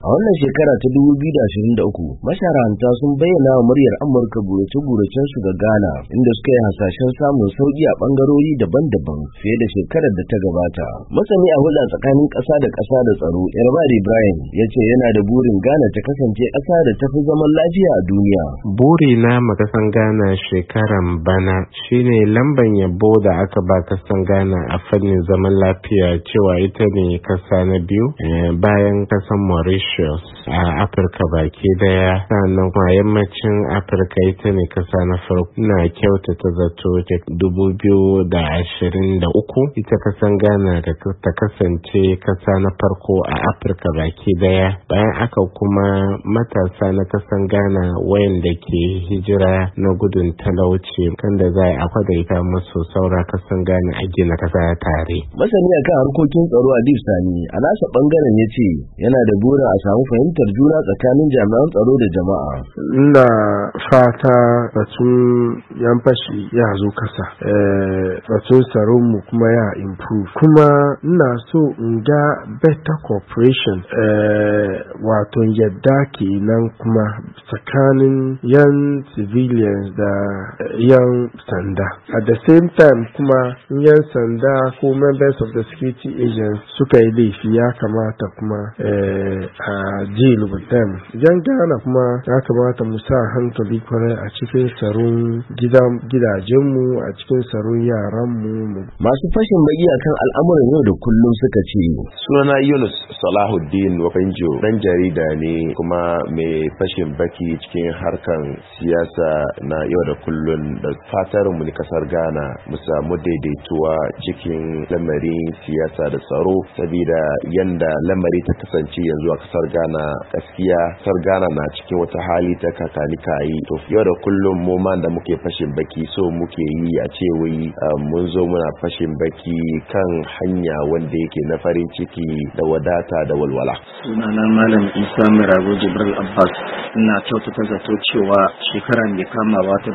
wannan shekara ta 2023, masharanta sun bayyana wa muryar Amurka burace-buracen su ga Ghana, inda suka yi hasashen samun sauki a bangarori daban-daban fiye da shekarar da ta gabata. Masani a hulɗa tsakanin ƙasa da ƙasa da tsaro, Yarbari Ibrahim, ya ce yana da burin Ghana ta kasance ƙasa da ta fi zaman lafiya a duniya. Buri na makasan Ghana shekaran bana shine lamban yabo da aka ba kasan Ghana a fannin zaman lafiya, cewa ita ne kasa na biyu bayan kasan Mauritius a Afirka baki daya, sannan kuma yammacin Afirka ita ne kasa na farko. Ina kyautata zato 2023 ita kasan Ghana ta kasance kasa na farko a Afirka baki daya. Bayan aka kuma matasa na kasan Ghana wayanda ke hijira na gudun talauci kan da za a kwadaita musu saura kasan Ghana a gina kasa tare. Masani akan harkokin tsaro Adib Sani a nasa bangaren ya ce yana da burin a samu fahimtar juna tsakanin jami'an tsaro da jama'a. Ina fata batun yan fashi ya zo kasa, batun tsaron mu kuma ya improve, kuma ina so in ga better cooperation, wato yadda kenan kuma tsakanin yan civilians da yan sanda. At the same time kuma yan sanda ko members of the security agents suka yi laifi, ya kamata kuma a deal with them. Yan Ghana kuma ya kamata mu sa hankali kwarai a cikin tsaron gidajenmu, a cikin tsaron yaranmu. Masu fashin baki akan al'amuran yau da kullum suka ce, sunana Yunus Salahuddin Wafanjo, dan jarida ne kuma mai fashin baki cikin harkan siyasa na yau da kullum, da fatar mu ne kasar Ghana mu samu daidaituwa cikin lamarin siyasa da tsaro, saboda yanda lamari ta kasance yanzu a kasar Ghana, gaskiya kasar Ghana na cikin wata hali ta kakanikayi. To yau da kullum mu man da muke fashin baki so muke yi a ce wai mun zo muna fashin baki kan hanya wanda yake na farin ciki da wadata da walwala. Sunana Malam Isa Mirago Jibril Abbas, ina kyautata zato cewa shekara mai kamawa ta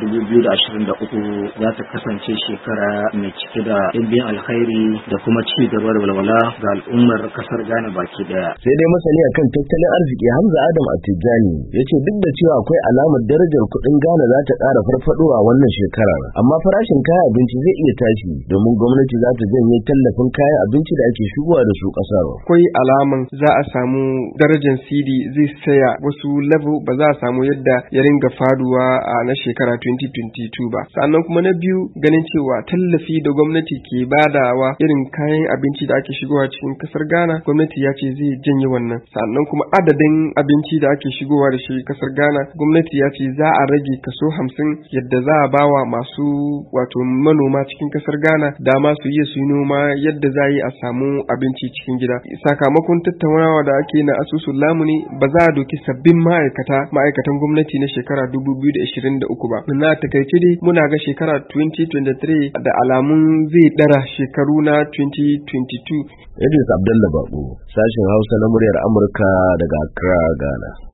2023 za ta kasance shekara mai cike da ɗimbin alkhairi da kuma ci gaba da walwala ga al'ummar kasar Ghana baki daya. Sai dai masani akan tattalin arziki Hamza Adam Attijani ya ce duk da cewa akwai alamar darajar kuɗin Ghana za ta ƙara farfaɗowa wannan shekarar, amma farashin kayan abinci zai iya tashi domin gwamnati za ta janye tallafin kayan abinci da ake shigowa da su ƙasar. Akwai alaman za a samu darajar CD zai saya wasu level, ba za a samu yadda ya ringa faduwa a na shekara 2022 ba. Sannan kuma na biyu, ganin cewa tallafi da gwamnati ke badawa irin kayan abinci da ake shigowa cikin kasar Ghana, gwamnati ya ce zai janye wannan. Sannan kuma adadin abinci da ake shigowa da shi kasar Ghana, gwamnati ya ce za a rage kaso 50 yadda za a bawa masu wato manoma cikin kasar Ghana dama su iya su yi noma yadda za yi a samu abinci cikin gida. Sakamakon tattaunawa da ake na asusun lamuni, ba za a doki sabbin ma'aikatan gwamnati na shekara 2023 ba. Na takaice dai muna ga shekara 2023 da alamun zai dara shekaru na 2022. Idris Abdullah Bako, sashen Hausa na muryar Amurka daga Accra, Ghana.